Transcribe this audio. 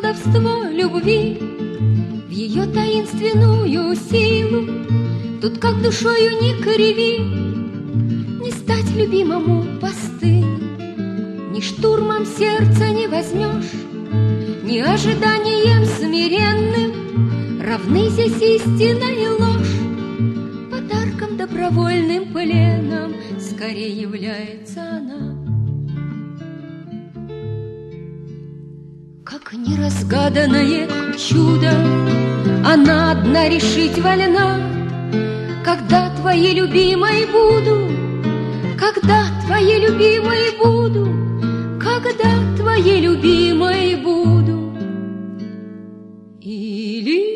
колдовство любви, в ее таинственную силу. Тут как душою не криви, не стать любимому постылым, ни штурмом сердца не возьмешь, ни ожиданием смиренным равны здесь истина и ложь. Подарком добровольным пленом скорее является она. Как неразгаданное чудо, она одна решить вольна. Когда твоей любимой буду, когда твоей любимой буду, когда твоей любимой буду. Или